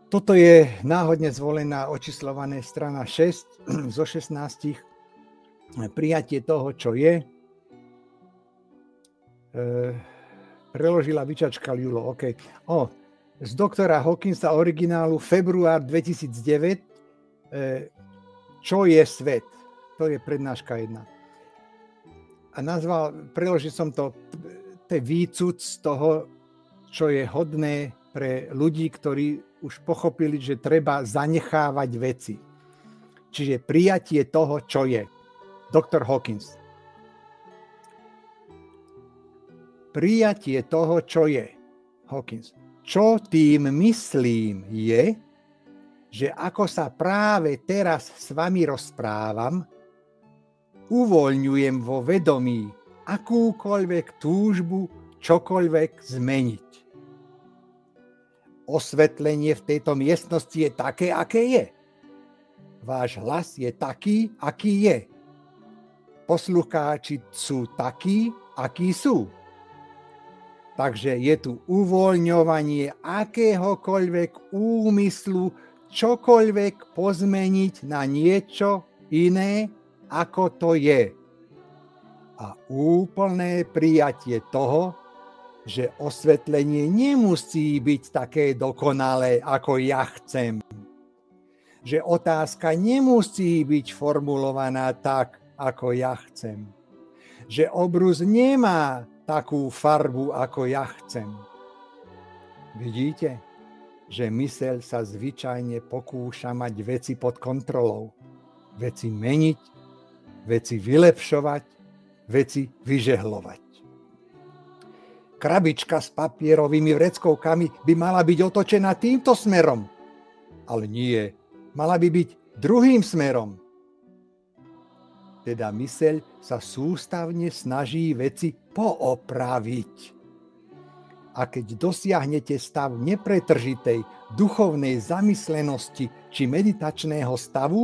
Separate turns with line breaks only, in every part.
Toto je náhodne zvolená očíslovaná strana 6 zo 16. Prijatie toho, čo je. Preložila, vyčačkal Julo. OK. Z doktora Hawkinsa originálu február 2009. Čo je svet? To je prednáška 1. A preložil som to výcud z toho, čo je hodné pre ľudí, ktorí už pochopili, že treba zanechávať veci. Čiže prijatie toho, čo je. Dr. Hawkins. Prijatie toho, čo je. Hawkins. Čo tým myslím je, že ako sa práve teraz s vami rozprávam, uvoľňujem vo vedomí akúkoľvek túžbu čokoľvek zmeniť. Osvetlenie v tejto miestnosti je také, aké je. Váš hlas je taký, aký je. Poslucháči sú takí, akí sú. Takže je tu uvoľňovanie akéhokoľvek úmyslu čokoľvek pozmeniť na niečo iné, ako to je. A úplné prijatie toho, že osvetlenie nemusí byť také dokonalé, ako ja chcem. Že otázka nemusí byť formulovaná tak, ako ja chcem. Že obrus nemá takú farbu, ako ja chcem. Vidíte, že myseľ sa zvyčajne pokúša mať veci pod kontrolou. Veci meniť, veci vylepšovať, veci vyžehlovať. Krabička s papierovými vreckovkami by mala byť otočená týmto smerom. Ale nie, mala by byť druhým smerom. Teda myseľ sa sústavne snaží veci poopraviť. A keď dosiahnete stav nepretržitej duchovnej zamyslenosti či meditačného stavu,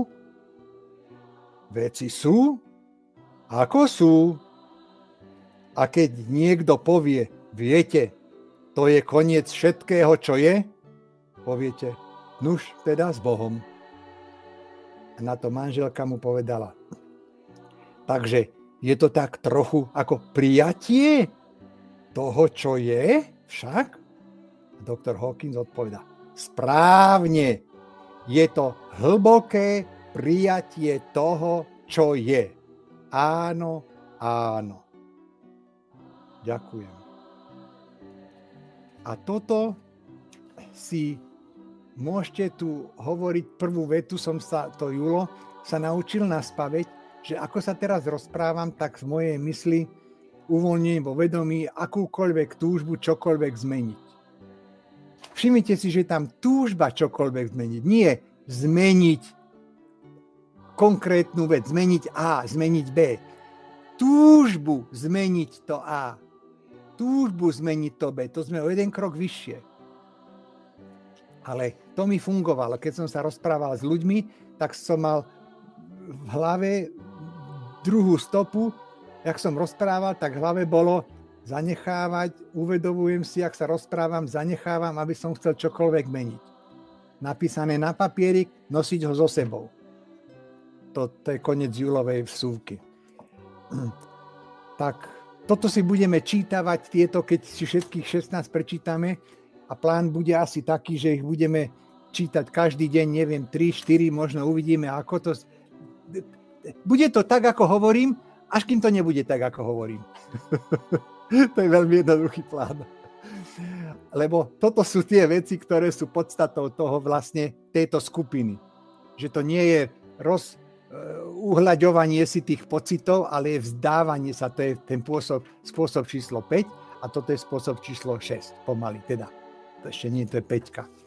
veci sú, ako sú. A keď niekto povie, viete, to je koniec všetkého, čo je, poviete, nuž teda s Bohom. A na to manželka mu povedala, takže je to tak trochu ako prijatie toho, čo je však? Doktor Hawkins odpovedá, správne, je to hlboké prijatie toho, čo je. Áno, áno. Ďakujem. A toto si môžete tu hovoriť, prvú vetu Julo sa naučil naspamäť, že ako sa teraz rozprávam, tak v mojej mysli uvoľním vo vedomí akúkoľvek túžbu čokoľvek zmeniť. Všimnite si, že tam túžba čokoľvek zmeniť, nie zmeniť konkrétnu vec, zmeniť A, zmeniť B. Túžbu zmeniť to A, túžbu zmeniť to B, to sme o jeden krok vyššie. Ale to mi fungovalo. Keď som sa rozprával s ľuďmi, tak som mal v hlave druhú stopu. Jak som rozprával, tak v hlave bolo zanechávať, uvedomujem si, ak sa rozprávam, zanechávam, aby som chcel čokoľvek meniť. Napísané na papierik, nosiť ho so sebou. To je koniec Julovej vsúvky. Tak toto si budeme čítavať, tieto, keď si všetkých 16 prečítame, a plán bude asi taký, že ich budeme čítať každý deň, neviem, 3, 4, možno uvidíme, ako to... Bude to tak, ako hovorím, až kým to nebude tak, ako hovorím. To je veľmi jednoduchý plán. Lebo toto sú tie veci, ktoré sú podstatou toho vlastne tejto skupiny. Že to nie je uhľaďovanie si tých pocitov, ale je vzdávanie sa, to je ten spôsob číslo 5 a toto je spôsob číslo 6, pomaly teda. To ešte nie, to je 5.